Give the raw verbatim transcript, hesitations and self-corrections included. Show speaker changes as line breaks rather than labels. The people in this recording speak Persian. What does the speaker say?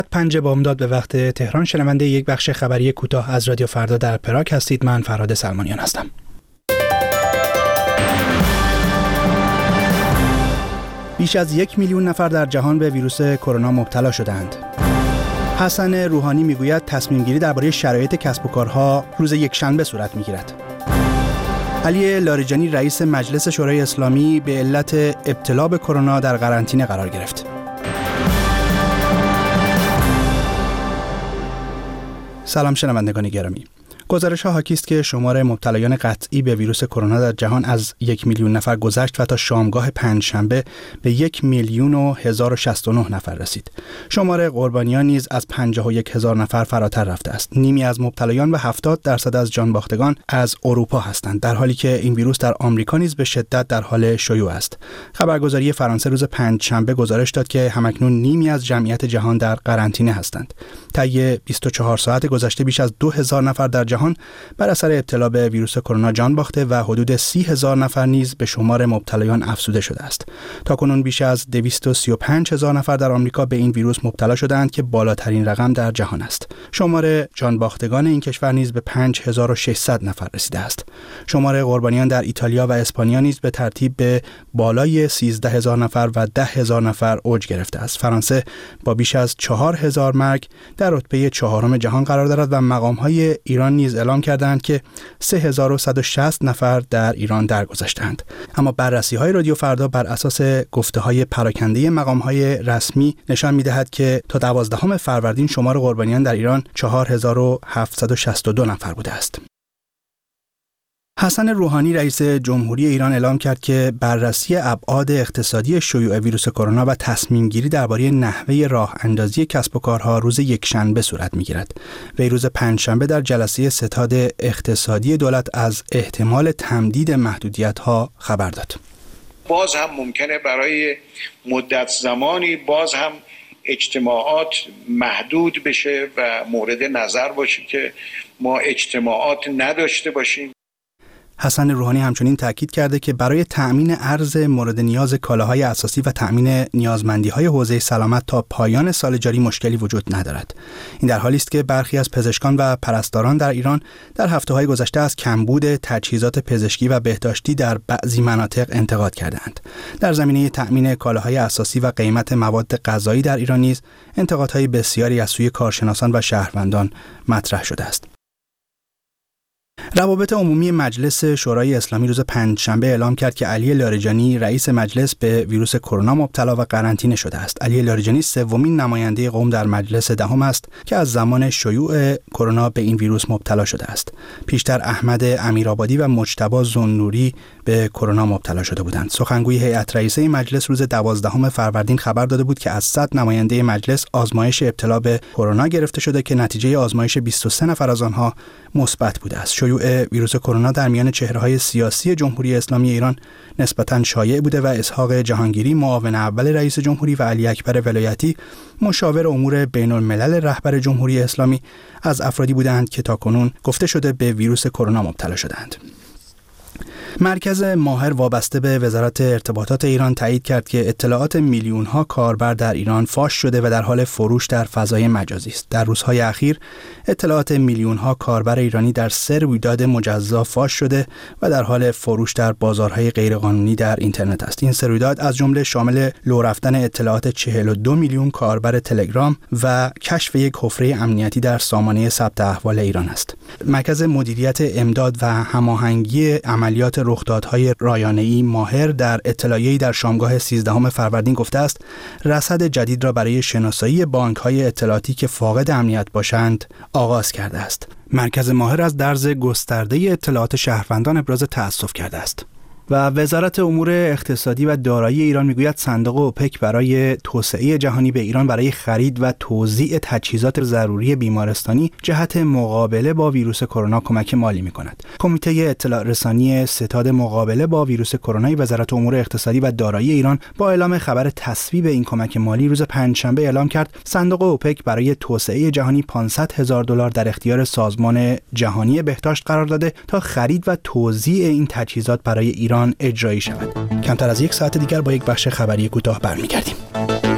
پنج بامداد به وقت تهران، شنونده یک بخش خبری کوتاه از رادیو فردا در پراگ هستید. من فرهاد سلمانیان هستم. بیش از یک میلیون نفر در جهان به ویروس کرونا مبتلا شدند. حسن روحانی میگوید تصمیم گیری درباره شرایط کسب و کارها روز یکشنبه صورت میگیرد. علی لاریجانی رئیس مجلس شورای اسلامی به علت ابتلا به کرونا در قرنطینه قرار گرفت. سلام شنوندگان گرامی. گزارش‌ها حاکی است که شمار مبتلایان قطعی به ویروس کرونا در جهان از یک میلیون نفر گذشت و تا شامگاه پنجشنبه به یک میلیون و هزار و شصت و نه نفر رسید. شمار قربانیان نیز از پنجاه و یک هزار نفر فراتر رفته است. نیمی از مبتلایان و هفتاد درصد از جان باختگان از اروپا هستند، در حالی که این ویروس در آمریکا نیز به شدت در حال شیوع است. خبرگزاری فرانسه روز پنجشنبه گزارش داد که همکنون نیمی از جمعیت جهان در قرنطینه هستند. طی بیست و چهار ساعت گذشته بیش از دو هزار نفر در جهان بر اثر ابتلا به ویروس کرونا جان باخته و حدود سی هزار نفر نیز به شمار مبتلایان افزوده شده است. تاکنون بیش از دویست و سی و پنج هزار نفر در آمریکا به این ویروس مبتلا شدند که بالاترین رقم در جهان است. شمار جان باختگان این کشور نیز به پنج هزار و ششصد نفر رسیده است. شمار قربانیان در ایتالیا و اسپانیا نیز به ترتیب به بالای سیزده هزار نفر و ده هزار نفر اوج گرفته است. فرانسه با بیش از چهار هزار مرگ در رتبه چهارم جهان قرار دارد و مقام‌های ایران نیز اعلام کردند که سه هزار و صد و شصت نفر در ایران درگذشتند. اما بررسی‌های رادیو فردا بر اساس گفته‌های پراکنده مقام‌های رسمی نشان می‌دهد که تا دوازدهم فروردین شمار قربانیان در ایران چهار هزار و هفتصد و شصت و دو نفر بوده است. حسن روحانی رئیس جمهوری ایران اعلام کرد که بررسی ابعاد اقتصادی شیوع ویروس کرونا و تصمیم گیری درباره نحوه راه اندازی کسب و کارها روز یکشنبه صورت می‌گیرد. وی روز پنجشنبه در جلسه ستاد اقتصادی دولت از احتمال تمدید محدودیت‌ها خبر داد.
باز هم ممکنه برای مدت زمانی باز هم اجتماعات محدود بشه و مورد نظر باشه که ما اجتماعات نداشته باشیم.
حسن روحانی همچنین تاکید کرده که برای تأمین ارز مورد نیاز کالاهای اساسی و تأمین نیازمندی‌های حوزه سلامت تا پایان سال جاری مشکلی وجود ندارد. این در حالی است که برخی از پزشکان و پرستاران در ایران در هفته‌های گذشته از کمبود تجهیزات پزشکی و بهداشتی در بعضی مناطق انتقاد کردند. در زمینه تأمین کالاهای اساسی و قیمت مواد غذایی در ایران نیز انتقادهای بسیاری از سوی کارشناسان و شهروندان مطرح شده است. روابط عمومی مجلس شورای اسلامی روز پنجشنبه اعلام کرد که علی لاریجانی رئیس مجلس به ویروس کرونا مبتلا و قرنطینه شده است. علی لاریجانی سومین نماینده قوم در مجلس دهم است که از زمان شیوع کرونا به این ویروس مبتلا شده است. پیشتر احمد امیرآبادی و مجتبی زنوری به کرونا مبتلا شده بودند. سخنگوی هیئت رئیسه مجلس روز دوازدهم فروردین خبر داده بود که از صد نماینده مجلس آزمایش ابتلا به کرونا گرفته شده که نتیجه آزمایش بیست و سه نفر از آنها مثبت بوده است. شیوع ویروس کرونا در میان چهره‌های سیاسی جمهوری اسلامی ایران نسبتاً شایع بوده و اسحاق جهانگیری معاون اول رئیس جمهوری و علی اکبر ولایتی مشاور امور بین‌الملل رهبر جمهوری اسلامی از افرادی بودند که تاکنون گفته شده به ویروس کرونا مبتلا شدند. مرکز ماهر وابسته به وزارت ارتباطات ایران تایید کرد که اطلاعات میلیون‌ها کاربر در ایران فاش شده و در حال فروش در فضای مجازی است. در روزهای اخیر اطلاعات میلیون‌ها کاربر ایرانی در سه رویداد مجزا فاش شده و در حال فروش در بازارهای غیرقانونی در اینترنت است. این سه رویداد از جمله شامل لو رفتن اطلاعات چهل و دو میلیون کاربر تلگرام و کشف یک حفره امنیتی در سامانه ثبت احوال ایران است. مرکز مدیریت امداد و هماهنگی عملیات رخدادهای رایانه‌ای ماهر در اطلاعیه‌ای در شامگاه سیزدهم فروردین گفته است رصد جدید را برای شناسایی بانک‌های اطلاعاتی که فاقد امنیت باشند آغاز کرده است. مرکز ماهر از درز گسترده اطلاعات شهروندان ابراز تأسف کرده است. و وزارت امور اقتصادی و دارایی ایران میگوید صندوق اوپک برای توسعه جهانی به ایران برای خرید و توزیع تجهیزات ضروری بیمارستانی جهت مقابله با ویروس کرونا کمک مالی میکند. کمیته اطلاع رسانی ستاد مقابله با ویروس کرونا وزارت امور اقتصادی و دارایی ایران با اعلام خبر تصویب این کمک مالی روز پنجشنبه اعلام کرد صندوق اوپک برای توسعه جهانی پانصد هزار دلار در اختیار سازمان جهانی بهداشت قرار داده تا خرید و توزیع این تجهیزات برای ایران اجرایی شود. کمتر از یک ساعت دیگر با یک بخش خبری کوتاه برمیگردیم.